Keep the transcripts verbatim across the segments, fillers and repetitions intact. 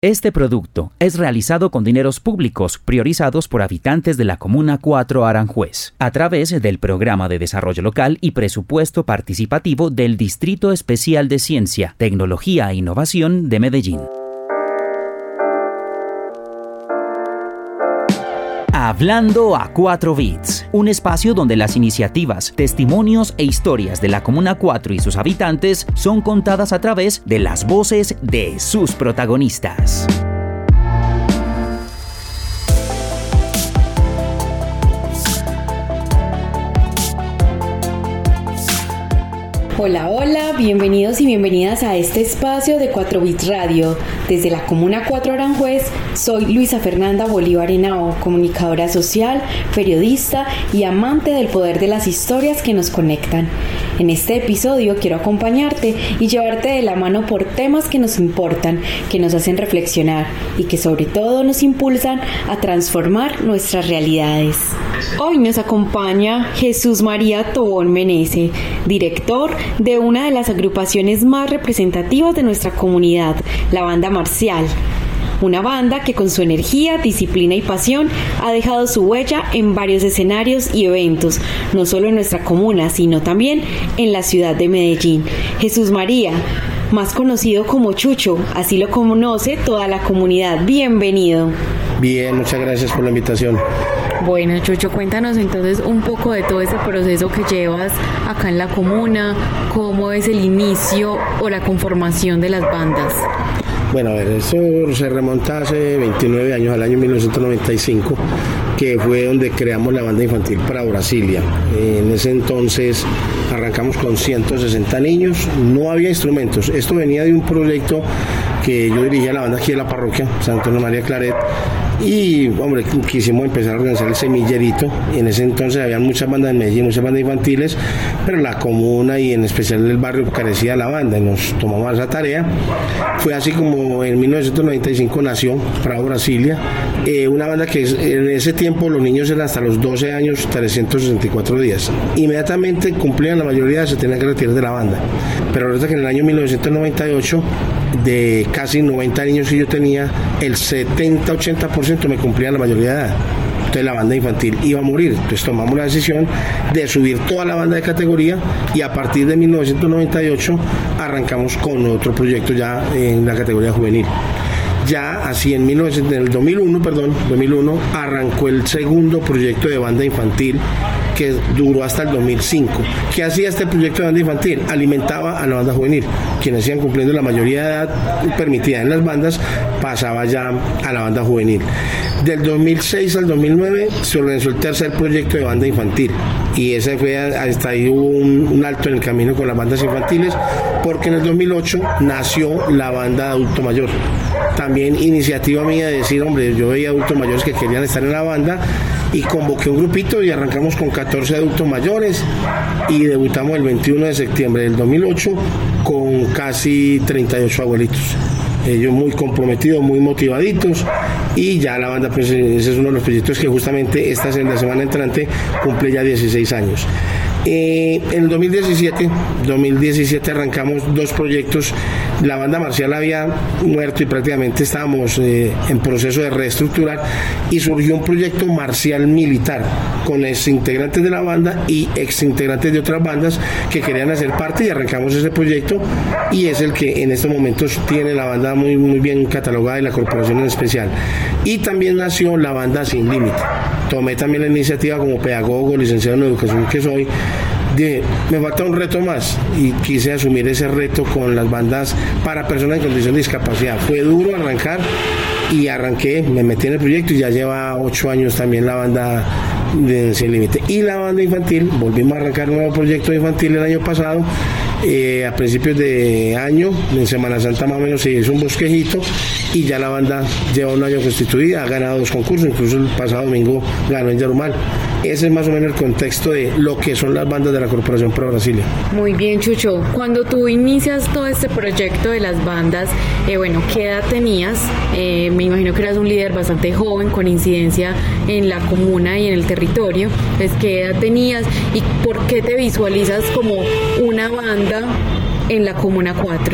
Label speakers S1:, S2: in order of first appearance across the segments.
S1: Este producto es realizado con dineros públicos priorizados por habitantes de la Comuna cuatro Aranjuez, a través del Programa de Desarrollo Local y Presupuesto Participativo del Distrito Especial de Ciencia, Tecnología e Innovación de Medellín. Hablando a cuatro bits, un espacio donde las iniciativas, testimonios e historias de la Comuna cuatro y sus habitantes son contadas a través de las voces de sus protagonistas.
S2: Hola, hola, bienvenidos y bienvenidas a este espacio de cuatro bits Radio. Desde la Comuna cuatro Aranjuez, soy Luisa Fernanda Bolívar Henao, comunicadora social, periodista y amante del poder de las historias que nos conectan. En este episodio quiero acompañarte y llevarte de la mano por temas que nos importan, que nos hacen reflexionar y que sobre todo nos impulsan a transformar nuestras realidades. Hoy nos acompaña Jesús María Tobón Menese, director de una de las agrupaciones más representativas de nuestra comunidad, la Banda Marcial. Una banda que con su energía, disciplina y pasión ha dejado su huella en varios escenarios y eventos, no solo en nuestra comuna, sino también en la ciudad de Medellín. Jesús María, más conocido como Chucho, así lo conoce toda la comunidad. Bienvenido.
S3: Bien, muchas gracias por la invitación.
S2: Bueno, Chucho, cuéntanos entonces un poco de todo ese proceso que llevas acá en la comuna, cómo es el inicio o la conformación de las bandas.
S3: Bueno, a ver, esto se remonta hace veintinueve años, al año mil novecientos noventa y cinco, que fue donde creamos la banda infantil para Brasilia. En ese entonces arrancamos con ciento sesenta niños, no había instrumentos. Esto venía de un proyecto que yo dirigía la banda aquí en la parroquia, San Antonio María Claret, y hombre, quisimos empezar a organizar el semillerito. En ese entonces había muchas bandas en Medellín, muchas bandas infantiles, pero la comuna y en especial el barrio carecía de la banda y nos tomamos esa tarea. Fue así como en mil novecientos noventa y cinco nació Prado Brasilia, eh, una banda que en ese tiempo los niños eran hasta los doce años, trescientos sesenta y cuatro días. Inmediatamente cumplían la mayoría, se tenían que retirar de la banda. Pero resulta que en el año mil novecientos noventa y ocho, de casi noventa niños que yo tenía, el setenta a ochenta por ciento me cumplían la mayoría de edad. Entonces la banda infantil iba a morir. Entonces tomamos la decisión de subir toda la banda de categoría y a partir de mil novecientos noventa y ocho arrancamos con otro proyecto ya en la categoría juvenil. Ya así en, mil novecientos, en el dos mil uno, perdón, dos mil uno arrancó el segundo proyecto de banda infantil que duró hasta el dos mil cinco. ¿Qué hacía este proyecto de banda infantil? Alimentaba a la banda juvenil. Quienes iban cumpliendo la mayoría de edad permitida en las bandas, pasaba ya a la banda juvenil. Del dos mil seis al dos mil nueve se organizó el tercer proyecto de banda infantil y ese fue, hasta ahí hubo un, un alto en el camino con las bandas infantiles, porque en el dos mil ocho nació la banda de adulto mayor. También iniciativa mía de decir, hombre, yo veía adultos mayores que querían estar en la banda y convoqué un grupito y arrancamos con catorce adultos mayores y debutamos el veintiuno de septiembre del dos mil ocho con casi treinta y ocho abuelitos. Ellos muy comprometidos, muy motivaditos, y ya la banda, pues ese es uno de los proyectos que justamente esta la semana entrante cumple ya dieciséis años. Eh, en el dos mil diecisiete arrancamos dos proyectos. La banda marcial había muerto y prácticamente estábamos eh, en proceso de reestructurar, y surgió un proyecto marcial militar con ex integrantes de la banda y ex integrantes de otras bandas que querían hacer parte, y arrancamos ese proyecto, y es el que en estos momentos tiene la banda muy, muy bien catalogada y la corporación en especial. Y también nació la banda Sin Límite. Tomé también la iniciativa como pedagogo, licenciado en educación que soy. Dije, me falta un reto más y quise asumir ese reto con las bandas para personas en condición de discapacidad. Fue duro arrancar y arranqué, me metí en el proyecto y ya lleva ocho años también la banda de Sin Límite. Y la banda infantil, volvimos a arrancar un nuevo proyecto infantil el año pasado. Eh, a principios de año, en Semana Santa más o menos, se hizo un bosquejito y ya la banda lleva un año constituida, ha ganado dos concursos, incluso el pasado domingo ganó en Yarumal. Ese es más o menos el contexto de lo que son las bandas de la Corporación Pro Brasilia.
S2: Muy bien, Chucho. Cuando tú inicias todo este proyecto de las bandas, eh, bueno, ¿qué edad tenías? Eh, me imagino que eras un líder bastante joven, con incidencia en la comuna y en el territorio. Pues, ¿qué edad tenías y por qué te visualizas como una banda en la Comuna cuatro?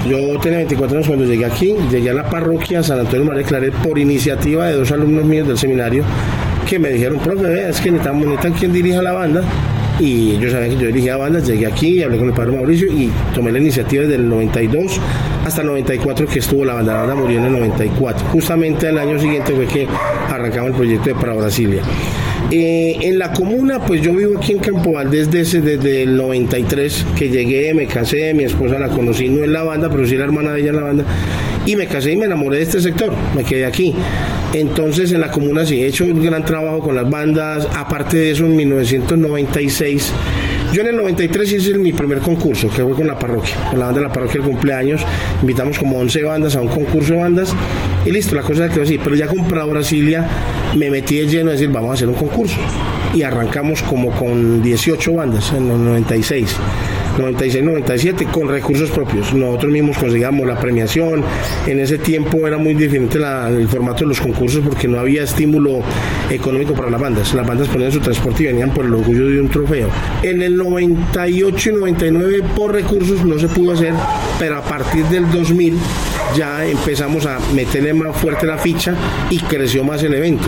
S3: Yo tenía veinticuatro años cuando llegué aquí, llegué a la parroquia San Antonio María Claret por iniciativa de dos alumnos míos del seminario que me dijeron, profe, vea, es que necesitamos, necesitan quien dirija la banda. Y yo sabía que yo dirigía bandas, llegué aquí, hablé con el padre Mauricio y tomé la iniciativa desde el noventa y dos hasta el noventa y cuatro que estuvo la banda. La banda murió en el noventa y cuatro. Justamente al año siguiente fue que arrancamos el proyecto de Para Brasilia. Eh, en la comuna, pues yo vivo aquí en Campo Valdés desde, desde el noventa y tres, que llegué, me casé, mi esposa la conocí, no en la banda, pero sí la hermana de ella en la banda, y me casé y me enamoré de este sector, me quedé aquí. Entonces en la comuna sí he hecho un gran trabajo con las bandas. Aparte de eso, en mil novecientos noventa y seis, yo en el noventa y tres hice mi primer concurso, que fue con la parroquia, con la banda de la parroquia del cumpleaños. Invitamos como once bandas a un concurso de bandas y listo, la cosa quedó así. Pero ya con Para Brasilia me metí de lleno a decir, vamos a hacer un concurso. Y arrancamos como con dieciocho bandas en los noventa y seis, noventa y seis, noventa y siete, con recursos propios. Nosotros mismos conseguíamos la premiación. En ese tiempo era muy diferente la, el formato de los concursos porque no había estímulo económico para las bandas. Las bandas ponían su transporte y venían por el orgullo de un trofeo. En el noventa y ocho y noventa y nueve por recursos no se pudo hacer, pero a partir del dos mil ya empezamos a meterle más fuerte la ficha y creció más el evento.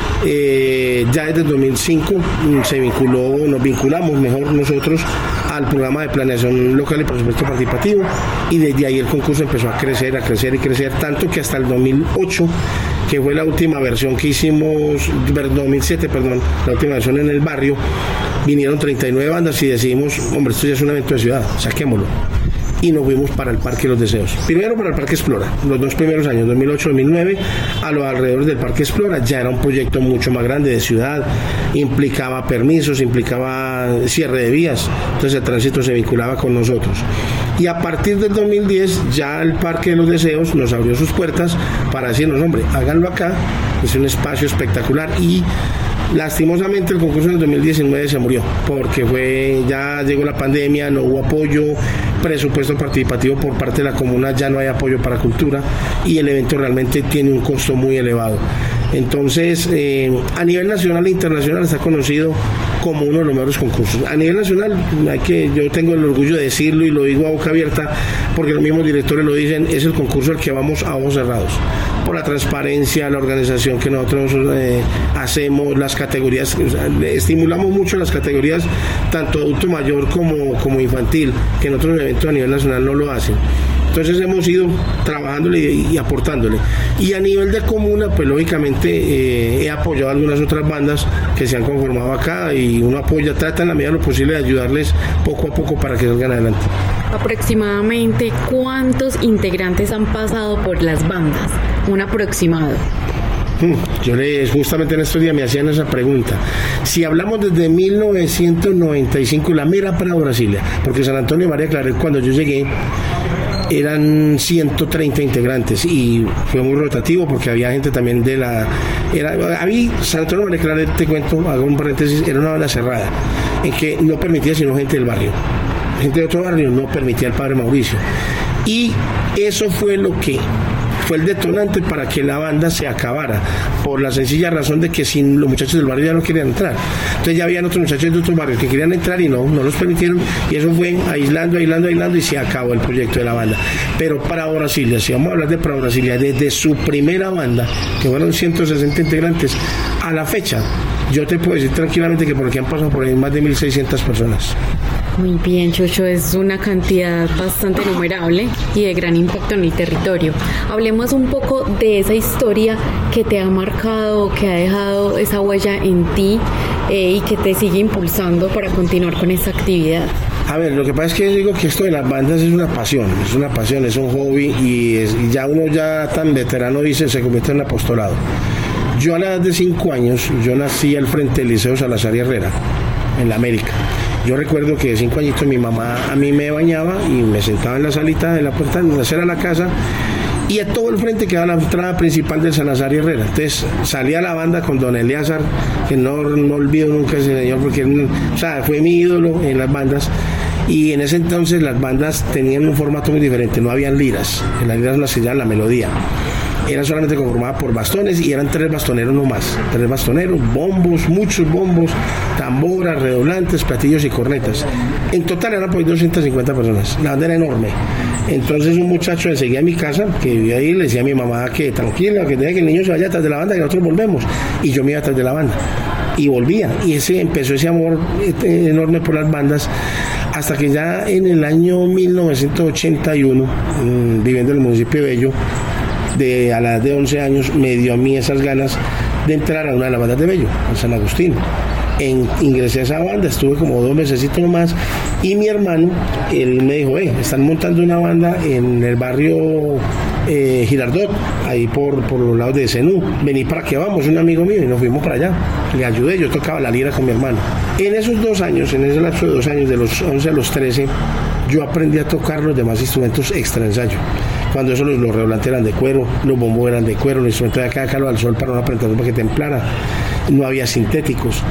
S3: Eh, ya desde el dos mil cinco se vinculó, nos vinculamos mejor nosotros al programa de planeación local y presupuesto participativo, y desde ahí el concurso empezó a crecer, a crecer y crecer, tanto que hasta el dos mil ocho, que fue la última versión que hicimos, dos mil siete, perdón, la última versión en el barrio, vinieron treinta y nueve bandas y decidimos, hombre, esto ya es un evento de ciudad, saquémoslo. Y nos fuimos para el Parque de los Deseos. Primero para el Parque Explora, los dos primeros años, dos mil ocho dos mil nueve, a los alrededores del Parque Explora. Ya era un proyecto mucho más grande de ciudad, implicaba permisos, implicaba cierre de vías, entonces el tránsito se vinculaba con nosotros. Y a partir del dos mil diez ya el Parque de los Deseos nos abrió sus puertas para decirnos, hombre, háganlo acá, es un espacio espectacular. Y lastimosamente el concurso en el dos mil diecinueve se murió porque fue, ya llegó la pandemia, no hubo apoyo, presupuesto participativo por parte de la comuna, ya no hay apoyo para cultura y el evento realmente tiene un costo muy elevado. Entonces, eh, a nivel nacional e internacional está conocido como uno de los mejores concursos. A nivel nacional, hay que, yo tengo el orgullo de decirlo y lo digo a boca abierta porque los mismos directores lo dicen, es el concurso al que vamos a ojos cerrados. Por la transparencia, la organización que nosotros eh, hacemos, las categorías, o sea, estimulamos mucho las categorías, tanto adulto mayor como, como infantil, que en otros eventos a nivel nacional no lo hacen. Entonces hemos ido trabajándole y, y aportándole. Y a nivel de comuna, pues lógicamente eh, he apoyado a algunas otras bandas que se han conformado acá y uno apoya, trata en la medida de lo posible de ayudarles poco a poco para que salgan adelante.
S2: Aproximadamente, ¿cuántos integrantes han pasado por las bandas? Un aproximado.
S3: Yo les, justamente en estos días me hacían esa pregunta. Si hablamos desde mil novecientos noventa y cinco, la mera Para Brasilia, porque San Antonio María Claret, cuando yo llegué, eran ciento treinta integrantes y fue muy rotativo porque había gente también de la... Era, a mí, San Antonio María Claret, te cuento, hago un paréntesis, era una banda cerrada, en que no permitía sino gente del barrio. Gente de otro barrio no permitía al padre Mauricio. Y eso fue lo que fue el detonante para que la banda se acabara, por la sencilla razón de que sin los muchachos del barrio ya no querían entrar. Entonces ya habían otros muchachos de otros barrios que querían entrar y no, no los permitieron, y eso fue aislando, aislando, aislando y se acabó el proyecto de la banda. Pero Para Brasilia, si vamos a hablar de Para Brasilia, desde su primera banda, que fueron ciento sesenta integrantes, a la fecha, yo te puedo decir tranquilamente que por aquí han pasado por ahí más de mil seiscientas personas.
S2: Muy bien, Chucho, es una cantidad bastante numerable y de gran impacto en el territorio. Hablemos un poco de esa historia que te ha marcado, que ha dejado esa huella en ti eh, y que te sigue impulsando para continuar con esta actividad.
S3: A ver, lo que pasa es que digo que esto de las bandas es una pasión, es una pasión, es un hobby y, es, y ya uno ya tan veterano dice, se convierte en apostolado. Yo a la edad de cinco años, yo nací al frente del Liceo Salazar y Herrera, en la América. Yo recuerdo que de cinco añitos mi mamá a mí me bañaba y me sentaba en la salita de la puerta, en la acera de la casa, y a todo el frente quedaba la entrada principal del Salazar y Herrera. Entonces salía la banda con don Eleazar, que no, no olvido nunca ese señor, porque o sea, fue mi ídolo en las bandas. Y en ese entonces las bandas tenían un formato muy diferente, no habían liras, en las liras las se llama la melodía. era solamente conformada por bastones y eran tres bastoneros nomás, tres bastoneros, bombos, muchos bombos, tamboras, redoblantes, platillos y cornetas. En total eran por doscientas cincuenta personas, la banda era enorme. Entonces un muchacho enseguida a mi casa, que vivía ahí, le decía a mi mamá que tranquila, que deje que el niño se vaya atrás de la banda, que nosotros volvemos. Y yo me iba atrás de la banda. Y volvía. Y ese empezó ese amor enorme por las bandas, hasta que ya en el año mil novecientos ochenta y uno, mmm, viviendo en el municipio de Bello, de, a la edad de once años, me dio a mí esas ganas de entrar a una de las bandas de Bello, en San Agustín. En, ingresé a esa banda, estuve como dos mesecitos nomás, y mi hermano, él me dijo, eh, están montando una banda en el barrio eh, Girardot, ahí por, por los lados de Senú, vení para que vamos, un amigo mío, y nos fuimos para allá, le ayudé, yo tocaba la lira con mi hermano. En esos dos años, en ese lapso de dos años, de los once a los trece, yo aprendí a tocar los demás instrumentos extra ensayo. Cuando eso los, los redoblantes eran de cuero, los bombos eran de cuero, los instrumentos de acá, acá al sol para una presentación para que templara, no había sintéticos,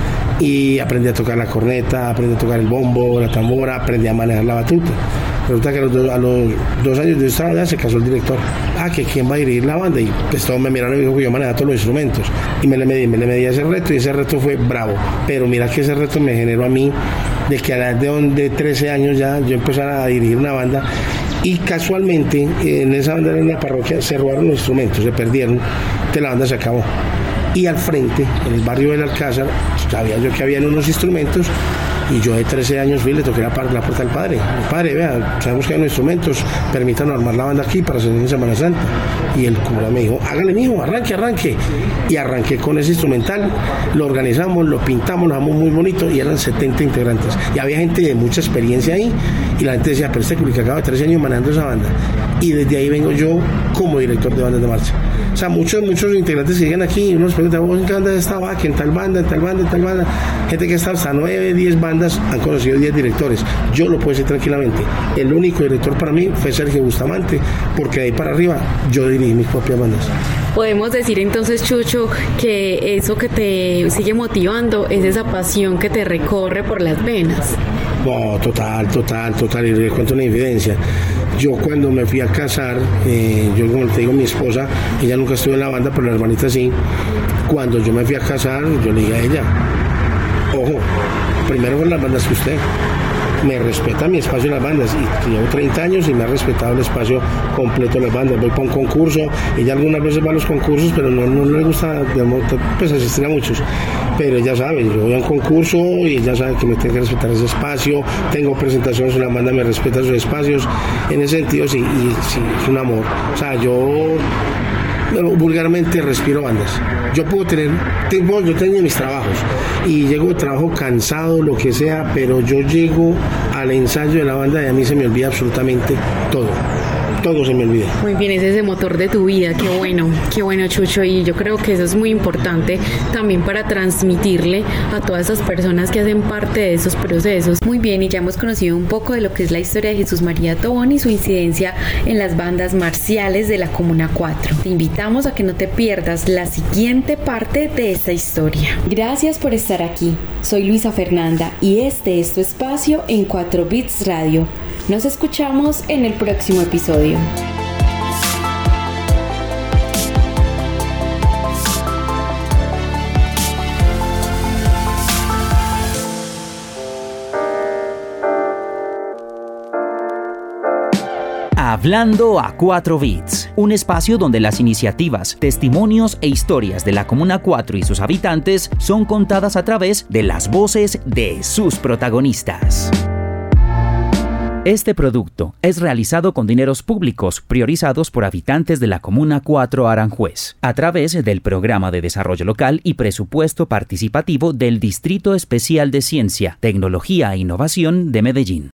S3: y aprendí a tocar la corneta, aprendí a tocar el bombo, la tambora, aprendí a manejar la batuta. Resulta que a los, dos, a los dos años de esta banda se casó el director. Ah, que quién va a dirigir la banda, y pues todos me miraron y me dijo que yo manejaba todos los instrumentos, y me le medí, me le medí a ese reto, y ese reto fue bravo, pero mira que ese reto me generó a mí de que a la edad de, de trece años ya yo empezara a dirigir una banda. Y casualmente en esa banda, en la parroquia, se robaron los instrumentos, se perdieron, que la banda se acabó. Y al frente, en el barrio del Alcázar, sabía yo que habían unos instrumentos, y yo de trece años fui y le toqué la, la puerta al padre. Padre, vea, sabemos que hay unos instrumentos, permítanos armar la banda aquí para hacer en Semana Santa. Y el cura me dijo, hágale mijo, arranque, arranque. Y arranqué con ese instrumental, lo organizamos, lo pintamos, lo dejamos muy bonito, y eran setenta integrantes. Y había gente de mucha experiencia ahí, y la gente decía, pero este cura que acaba de trece años manejando esa banda. Y desde ahí vengo yo como director de bandas de marcha. O sea, muchos, muchos integrantes que llegan aquí, unos preguntan, ¿vos en qué banda estaba? Que en tal banda, en tal banda, en tal banda. Gente que está hasta nueve, diez bandas, han conocido diez directores. Yo lo puedo decir tranquilamente. El único director para mí fue Sergio Bustamante, porque de ahí para arriba yo dirigí mis propias bandas.
S2: Podemos decir entonces, Chucho, que eso que te sigue motivando es esa pasión que te recorre por las venas.
S3: No, total, total, total. Y les cuento una evidencia. Yo cuando me fui a casar, eh, yo como te digo, mi esposa, ella nunca estuvo en la banda, pero la hermanita sí. Cuando yo me fui a casar, yo le dije a ella, ojo, primero con las bandas que usted, me respeta mi espacio en las bandas, y llevo treinta años y me ha respetado el espacio completo de las bandas. Voy para un concurso, ella algunas veces va a los concursos, pero no, no le gusta pues, asistir a muchos, pero ella sabe, yo voy a un concurso y ella sabe que me tengo que respetar ese espacio, tengo presentaciones en la banda, me respeta sus espacios, en ese sentido sí, y, sí, es un amor. O sea, yo vulgarmente respiro bandas. Yo puedo tener, tengo, yo tengo mis trabajos y llego de trabajo cansado, lo que sea, pero yo llego al ensayo de la banda y a mí se me olvida absolutamente todo. Todo se me olvida.
S2: Muy bien, ese es el motor de tu vida, qué bueno, qué bueno, Chucho, y yo creo que eso es muy importante también para transmitirle a todas esas personas que hacen parte de esos procesos. Muy bien, y ya hemos conocido un poco de lo que es la historia de Jesús María Tobón y su incidencia en las bandas marciales de la Comuna cuatro. Te invitamos a que no te pierdas la siguiente parte de esta historia. Gracias por estar aquí. Soy Luisa Fernanda y este es tu espacio en cuatro Bits Radio. Nos escuchamos en el próximo episodio.
S1: Hablando a cuatro bits, un espacio donde las iniciativas, testimonios e historias de la Comuna cuatro y sus habitantes son contadas a través de las voces de sus protagonistas. Este producto es realizado con dineros públicos priorizados por habitantes de la Comuna cuatro Aranjuez, a través del Programa de Desarrollo Local y Presupuesto Participativo del Distrito Especial de Ciencia, Tecnología e Innovación de Medellín.